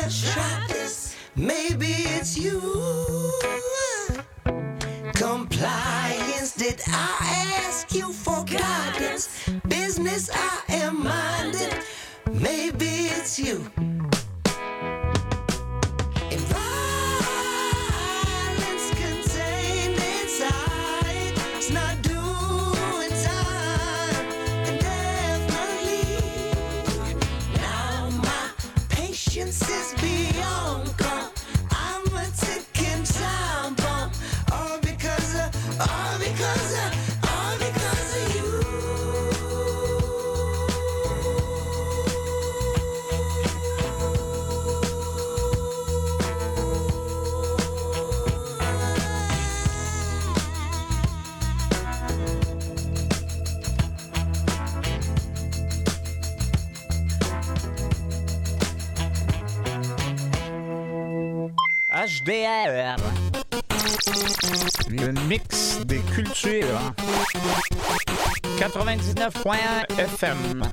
try this. Maybe it's you. Compliance, did I ask you for guidance? Business, I am minded. Maybe it's you. Is beyond gone. I'm a ticking time bomb. All because of you. HDR. Le mix des cultures. 99.1 FM.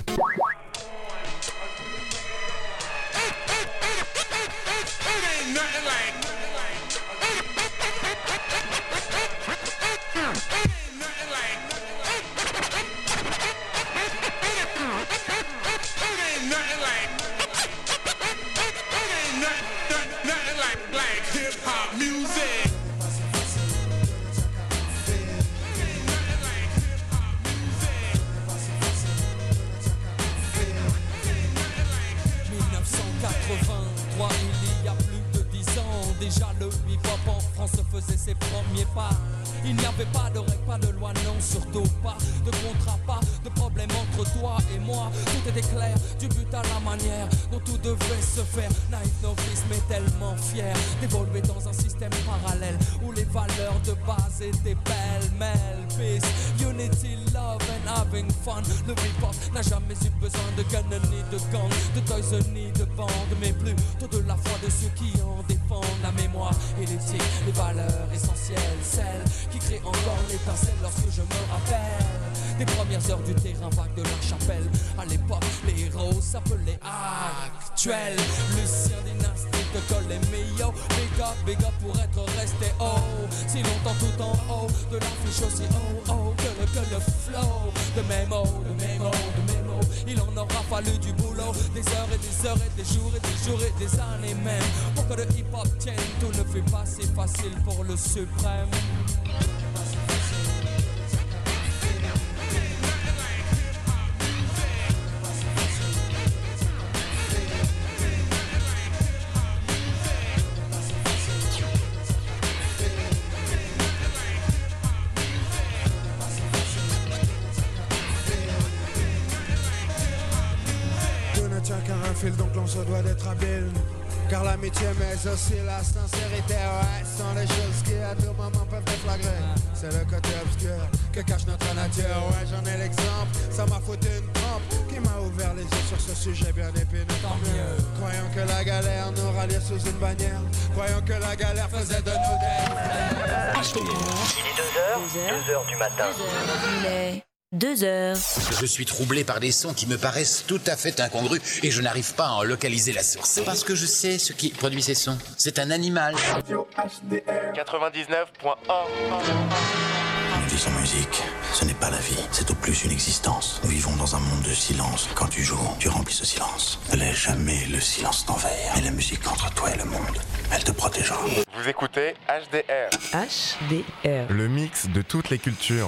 Il n'y avait pas de règles, pas de loi, non, surtout pas de contrat, pas de problème entre toi et moi. Tout était clair, du but à la manière dont tout devait se faire. Naïf novice, mais tellement fier d'évoluer dans un système parallèle où les valeurs de base étaient pêle-mêle. Peace, unity, love and having fun. Le hip-hop n'a jamais eu besoin de gun ni de gang, de toys ni de bande, mais plutôt de la foi de ceux qui en défendent la mémoire et l'éthique, les valeurs essentielles, celles qui créent encore l'étincelle lorsque je me rappelle des premières heures du terrain vague de la chapelle. À l'époque, les héros s'appelaient actuels. Lucien Dynastie de Col et Mio. Big up pour être resté haut si longtemps tout en haut de l'affiche aussi haut que le flow de mes mots. Il en aura fallu du boulot, des heures et des heures et des jours et des jours et des années même pour que le hip-hop tienne. Tout ne fut pas si facile pour le suprême. Donc l'on se doit d'être habile, car l'amitié mais aussi la sincérité, ouais, sont les choses qui à tout moment peuvent déflagrer. C'est le côté obscur que cache notre nature, ouais, j'en ai l'exemple. Ça m'a foutu une trempe qui m'a ouvert les yeux sur ce sujet bien épineux. Tant mieux. Croyons que la galère nous rallie sous une bannière, croyons que la galère faisait de nous des frères. Il est 2h du matin. Il est 2 heures. Je suis troublé par des sons qui me paraissent tout à fait incongrus et je n'arrive pas à en localiser la source. Parce que je sais ce qui produit ces sons. C'est un animal. 99.1. Tu dis sans musique, ce n'est pas la vie, c'est au plus une existence. Nous vivons dans un monde de silence. Quand tu joues, tu remplis ce silence. Ne laisse jamais le silence t'envahir. Mais la musique entre toi et le monde, elle te protégera. Vous écoutez HDR. HDR. Le mix de toutes les cultures.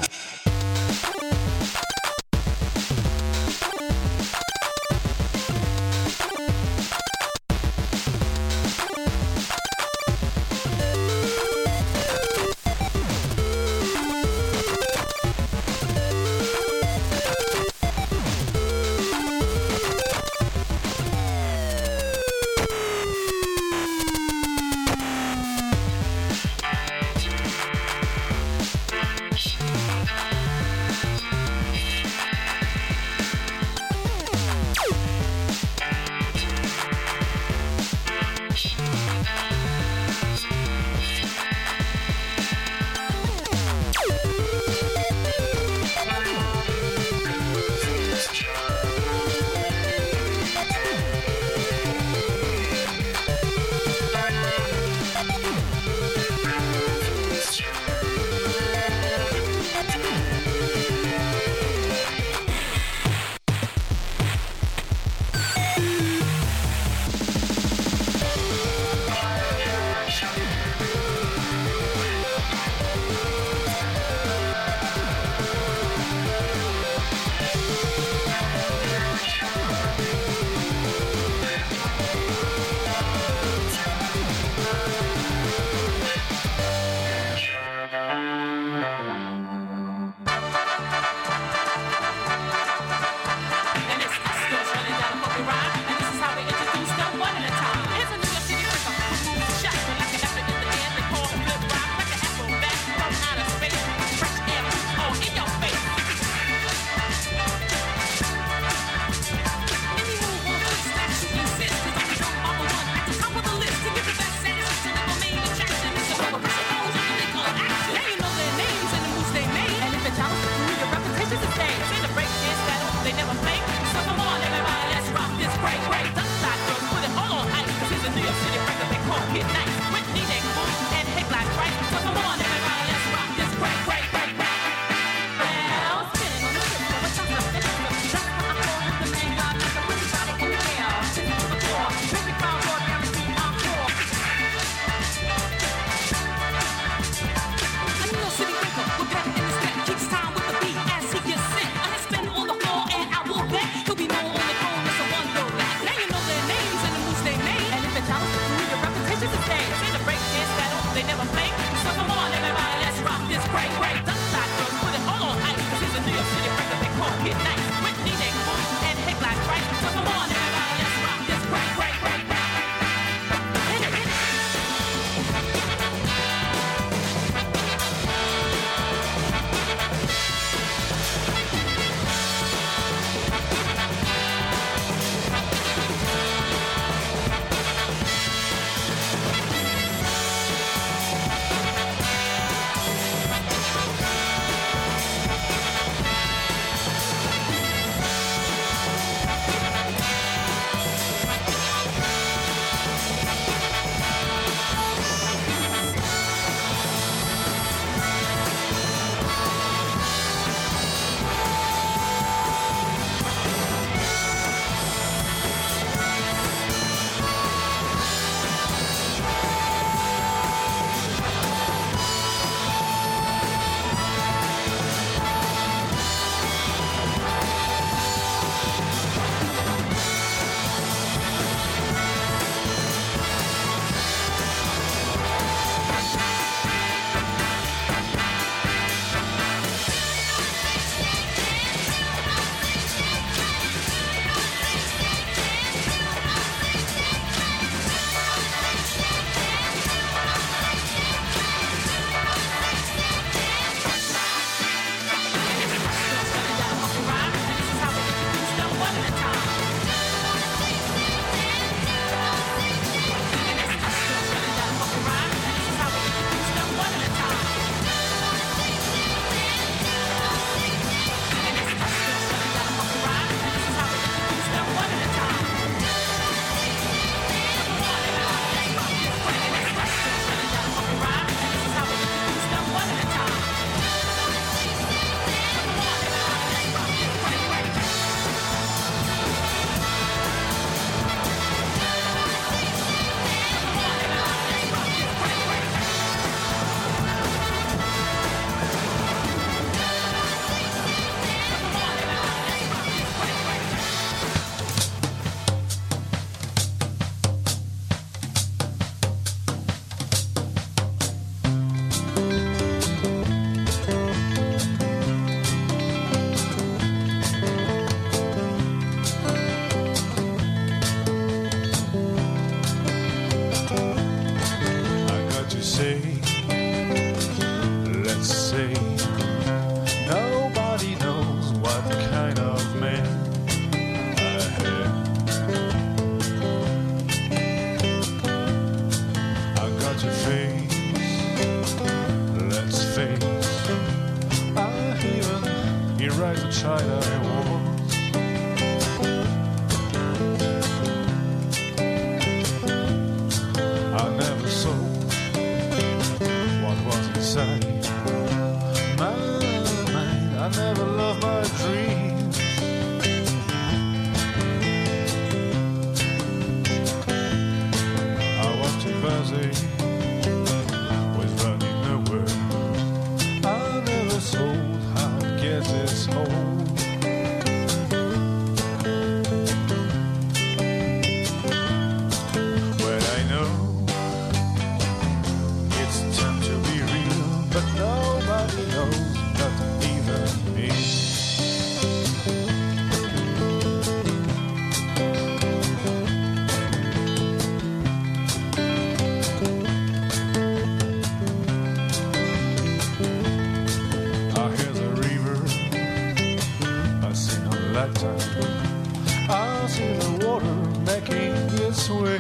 away.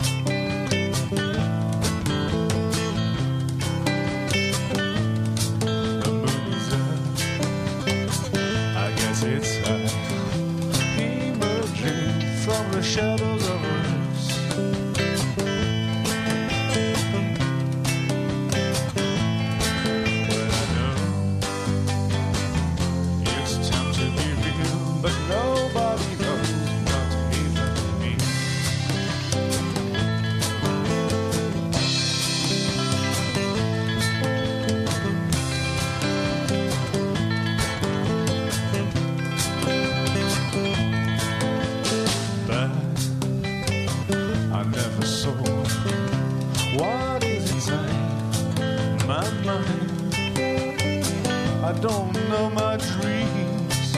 The moon is up, I guess it's high, emerging from the shadows of us. Well, I know it's time to be real, but nobody knows, not even me. But I never saw what is inside my mind. I don't know my dreams.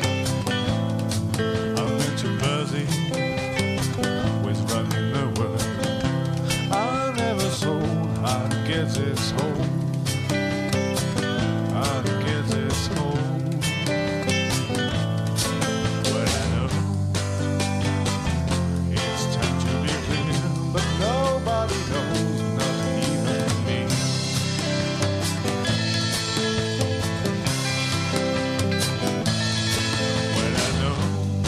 I've been too busy with running the world. I never saw how to get this home. How to get this home. But I know it's time to be real, but nobody knows, not even me. Well, I know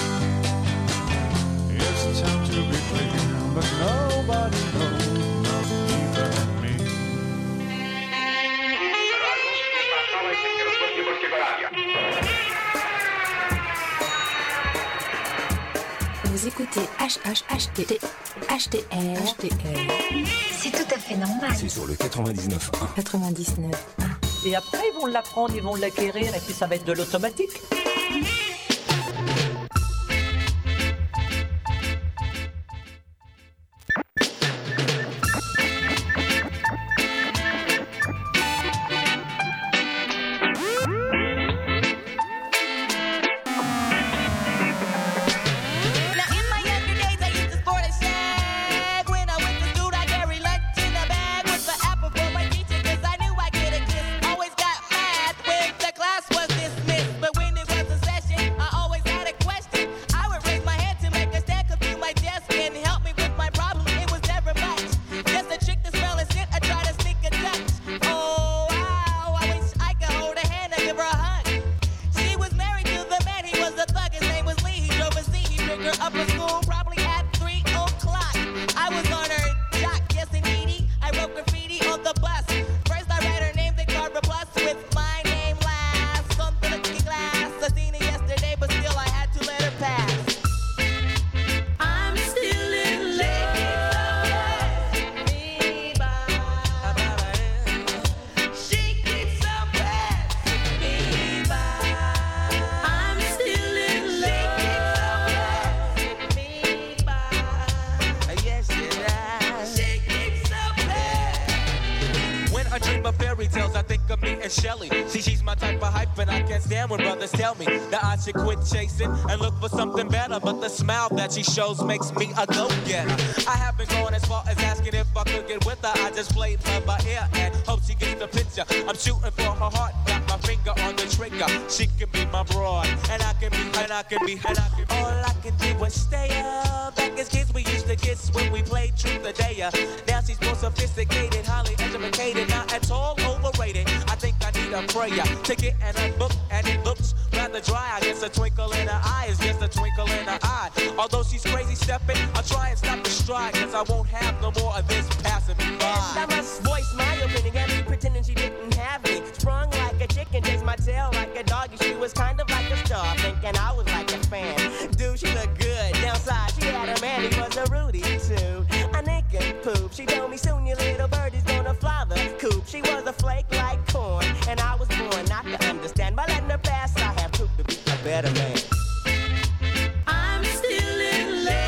it's time to be clear, but nobody knows, not even me. Vous écoutez HHHTR. C'est tout à fait normal. C'est sur le 99.1. 99. Et après, ils vont l'apprendre, ils vont l'acquérir, et puis ça va être de l'automatique. Now in my younger days I used to sport a shag. When I went to school I carried lunch in a bag with the apple for my teacher, cause I knew I'd get a kiss. Always got mad when the class was dismissed, but when it was a session I always had a question. I would raise my hand to make a stand, come through my desk and help me with my problem. It was never much, just a trick to spell and sit or try to sneak a touch. Oh wow, I wish I could hold her hand and give her a hug. She was married to the man, he was a thug, his name was Lee. He drove a Z, he picked her up at school probably at 3 o'clock. I was on her jock, yes indeedy, I wrote graffiti on the bus. First I read her name, then carved a plus with my name last. On the looking glass, I seen her yesterday, but still I had to let her pass. I'm still in love. She keeps on passing me by. I'm still in love. Yes, she keeps on passing. When I dream of fairy tales, I think of me and Shelly. See, she's my type of hype, and I can't stand when brothers tell me that I should quit chasing and look for something better. But the smile that she shows makes me a go-getter. I haven't gone as far as asking if I could get with her. I just played her by ear and hope she gets the picture. I'm shooting for her heart, got my finger on the trigger. She can be my broad, and I can be. All I can do is stay up. Back as kids, we used to kiss when we played truth or dare. Now she's more sophisticated, highly educated, not at all overrated. I think I need a prayer to get in her book, and it looks rather dry. I guess a twinkle in her eye is just a twinkle in her eye. Although she's crazy stepping, I'll try and stop the stride, cause I won't have no more of this passing me by. And I must voice my opinion, and me pretending she didn't have me. Sprung like a chicken, chased my tail like a doggy. She was kind of like a star, thinking I was like a fan. Dude, she looked good. Downside, she had a man, he was a Rudy too. A nincompoop. She told me soon your little bird is gonna fly the coop. She was a flake like corn, and I was born not to understand. By letting her pass, I have proved to be a better man. I'm still in love.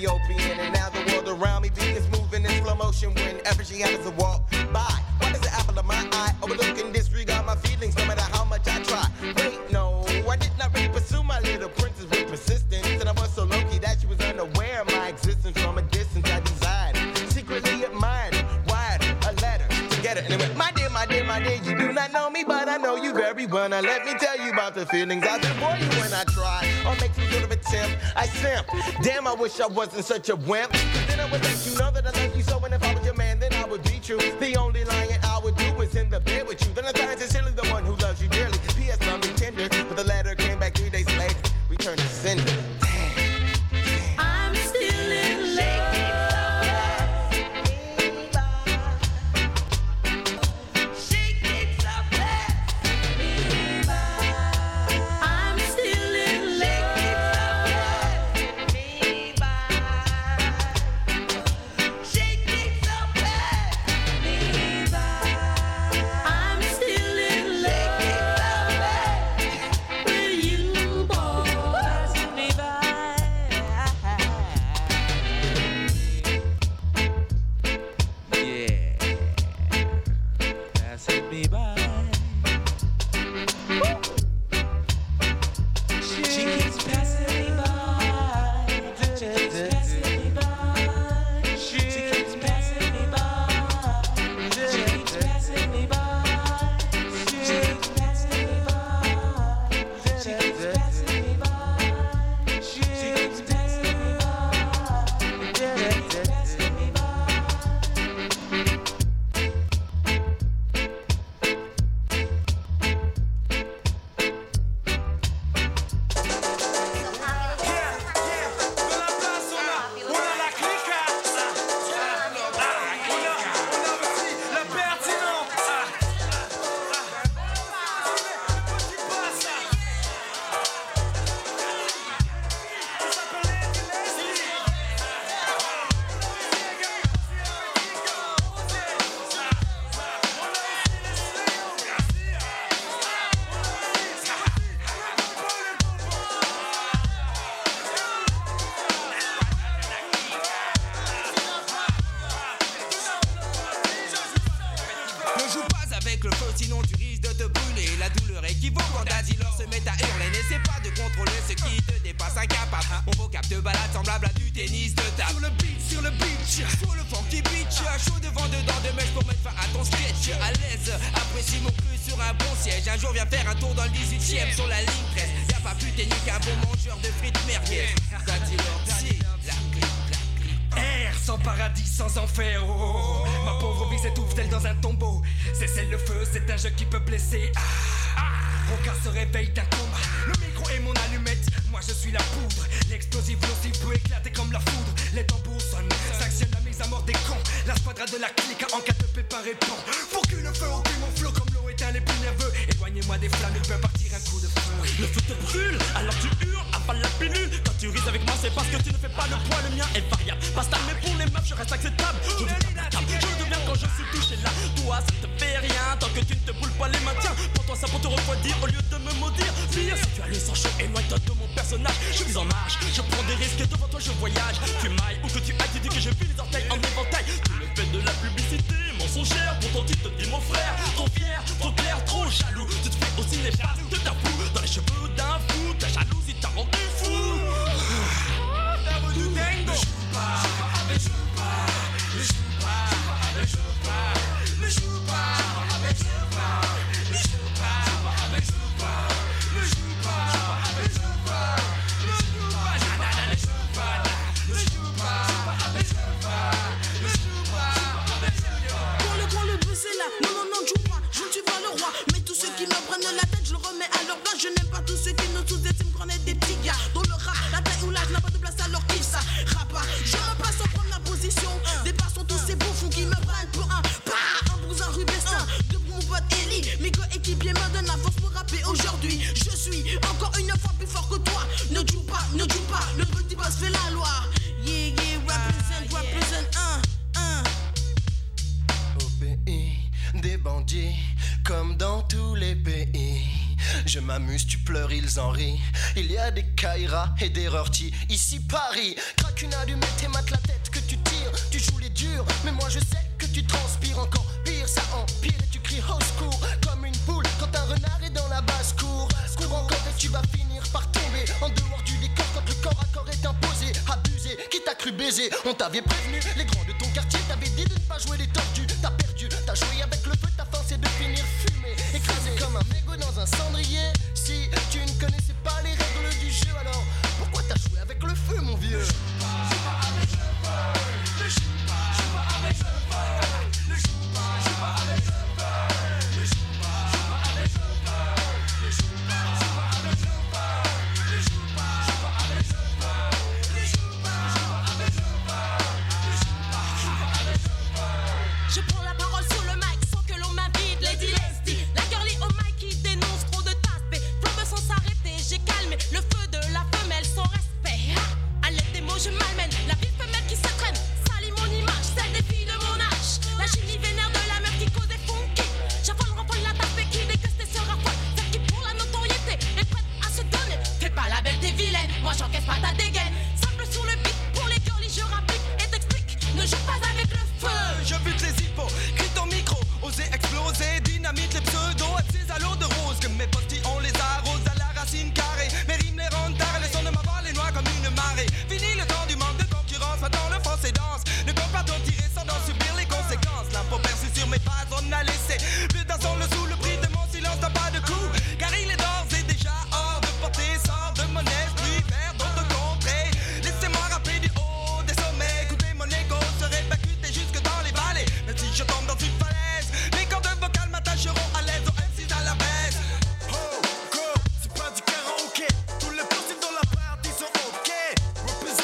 Ethiopian, and now the world around me begins moving in slow motion whenever she happens to walk by. Why does the apple of my eye overlook and disregard my feelings no matter how much I try? Wait, no, I did not really pursue my little princess with persistence, and I was so low-key that she was unaware of my existence. From a distance I desired, secretly admired, wired a letter to get her. And it went, my dear, my dear, my dear, you do not know me, but I know you very well. Now let me tell you about the feelings I feel for you when I try or make some sort of attempt. I simp. Damn, I wish I wasn't such a wimp. Cause then I would let you know that I love you so, and if I was your man, then I would be true. The only lying I would do is in the bed with you. Then I find sincerely the one who loves you dearly. P.S. love me tender, but the letter came back 3 days later. Returned to sender. I'm still in love. qui me prennent la tête, je le remets Je m'amuse, tu pleures, ils en rient. Il y a des Kaira et des Rorty. Ici Paris, craque une allumette et mate la tête que tu tires. Tu joues les durs, mais moi je sais que tu transpires encore pire. Ça empire et tu cries au secours comme une poule quand un renard est dans la basse-cour. Cours encore et tu vas finir par tomber en dehors du décor quand le corps à corps est imposé. Abusé, qui t'a cru baiser? On t'avait prévenu, les grands de ton quartier t'avaient dit de ne pas jouer les tordus. T'as perdu, t'as joué avec le feu, ta fin c'est de finir fumé, écrasé comme un mégot dans un cendrier. Si tu ne connaissais pas les règles du jeu, alors pourquoi t'as joué avec le feu, mon vieux? Je prends la parole sur le mic sans que l'on m'invite. Lady Leslie, la girlie au mic qui dénonce trop de taspé. Flambe sans s'arrêter, j'ai calmé le feu de la femelle sans respect. À l'aide des mots je malmène la vie femelle qui se traîne. Salit mon image, celle des filles de mon âge. La génie vénère de la meuf qui cause des funky. J'affole, raffole la tapée qui déguste et se raffole. Celle qui pour la notoriété est prête à se donner. Fais pas la belle, t'es vilaine, moi j'encaisse pas ta dégaine. Simple sur le beat, pour les girlies je rapplique et t'explique. Ne joue pas avec le feu. Je bute les hippos, crie ton micro, oser exploser, dynamite les pseudos, ces allos de rose. Que mes postillons les arrosent à la racine carrée. Mes rimes les rendent tard, les sons de ma voix les noient comme une marée. Fini le temps du manque de concurrence, maintenant le français danse. Ne compte pas t'en tirer sans d'en subir les conséquences. L'impôt perçu sur mes pattes, on a laissé. Plus d'un son le sous, le prix de mon silence n'a pas de coup. Car il est d'ores et déjà hors de portée, sort de mon esprit vers d'autres contrées. Laissez-moi rappeler du haut des sommets, écoutez mon écho se répercuter jusque dans les vallées. Même si je tombe dans une falaise, mes cordes vocales m'attacheront à l'aise au M6 à la baisse. Oh, go, c'est pas du karaoké. Tous les possibles dans la partie sont ok. Represent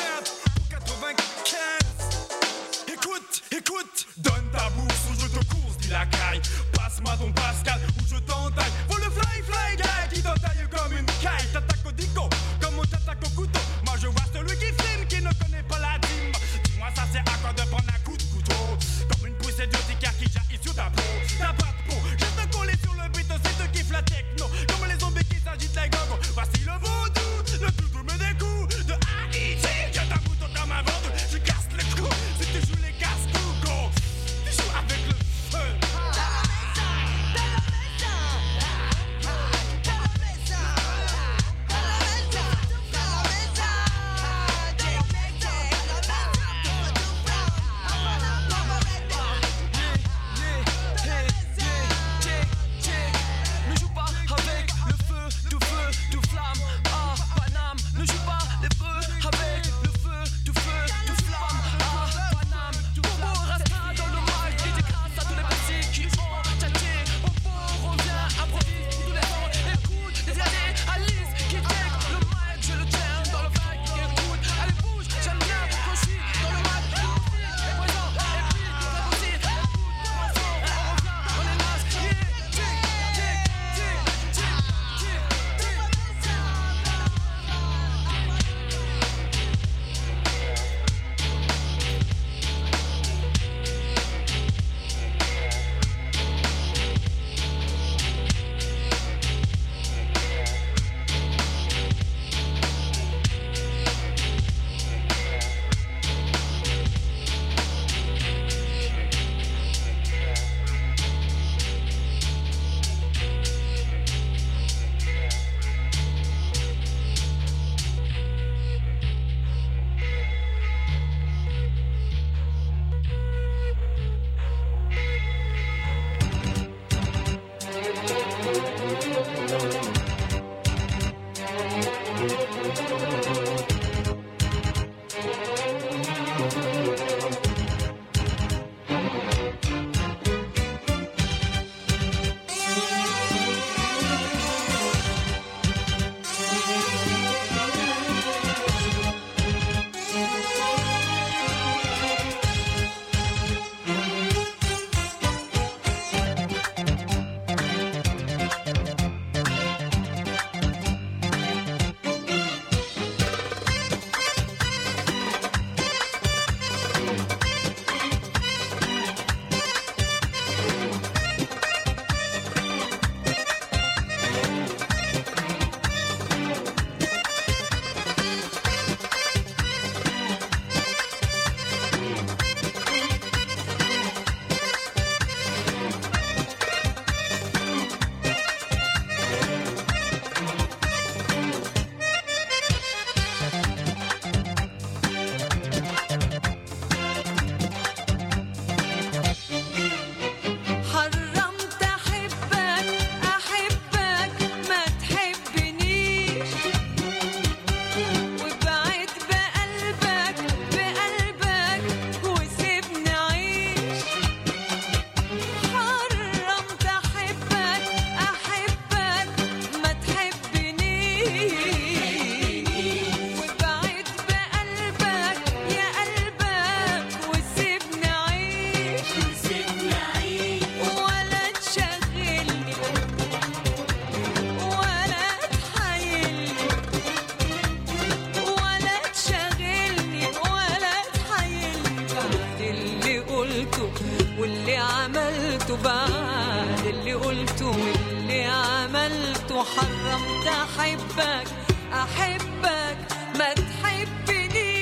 واللي عملته بعد اللي قلته واللي عملته حرمت أحبك أحبك ما تحبني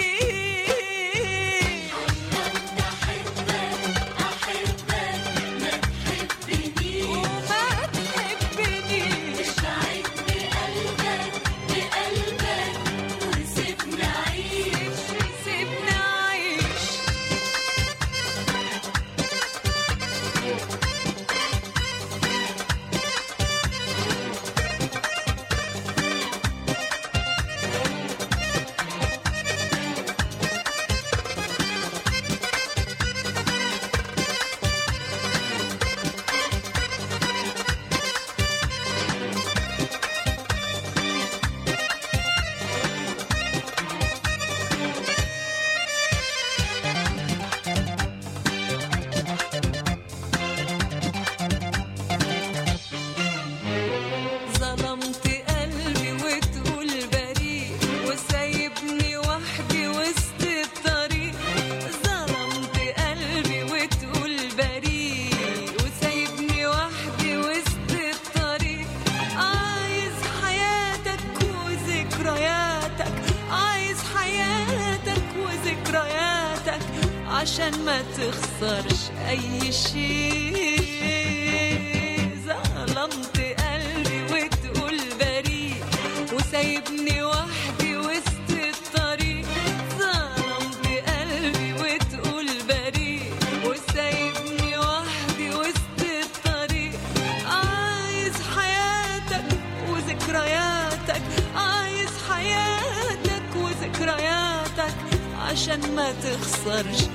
عشان ما تخسرش أي شيء ظلمت قلبي وتقول بريء وسايبني وحدي وسط الطريق ظلمت قلبي وتقول بريء وسايبني وحدي وسط الطريق عايز حياتك وذكرياتك عايز حياتك وذكرياتك عشان ما تخسرش